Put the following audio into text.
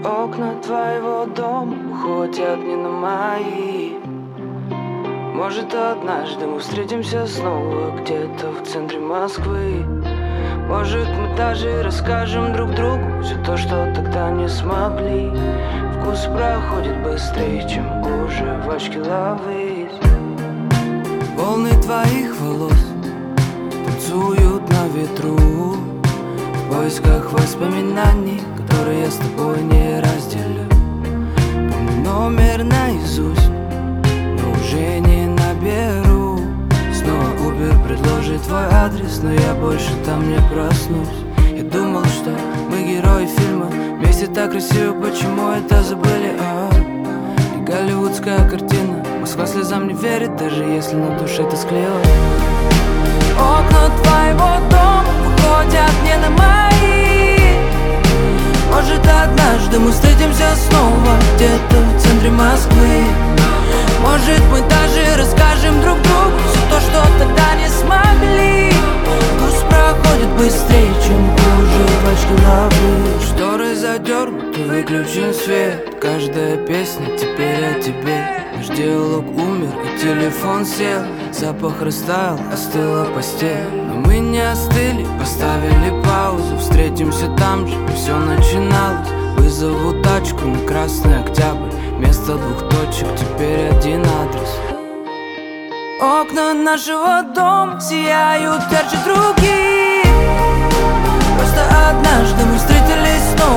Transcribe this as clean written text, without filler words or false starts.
Окна твоего дома уходят не на мои. Может, однажды мы встретимся снова где-то в центре Москвы. Может, мы даже расскажем друг другу все то, что тогда не смогли. Вкус проходит быстрее, чем уже в очки ловить. Волны твоих волос танцуют на ветру в поисках воспоминаний, которые я с тобой не разделю. Помню номер наизусть, но уже не наберу. Снова Uber предложит твой адрес, но я больше там не проснусь. Я думал, что мы герои фильма, вместе так красиво, почему это забыли? И голливудская картина, Москва слезам не верит, даже если на душе тоскливо. Окна твоего дома выходят не на мои. Может, однажды мы встретимся снова где-то в центре Москвы. Может, мы даже расскажем друг другу все то, что тогда не смогли. Пусть проходит быстрее, чем уже в очки ловы. Шторы задернуты, выключен свет. Каждая песня теперь о тебе. Наш диалог умер и телефон сел. Запах растаял, остыла постель. Но мы не остыли, поставили паузу. Встретимся там же, и все начиналось. Вызову тачку на Красный Октябрь. Вместо двух точек теперь один адрес. Окна нашего дома сияют ярче других. Просто однажды мы встретились снова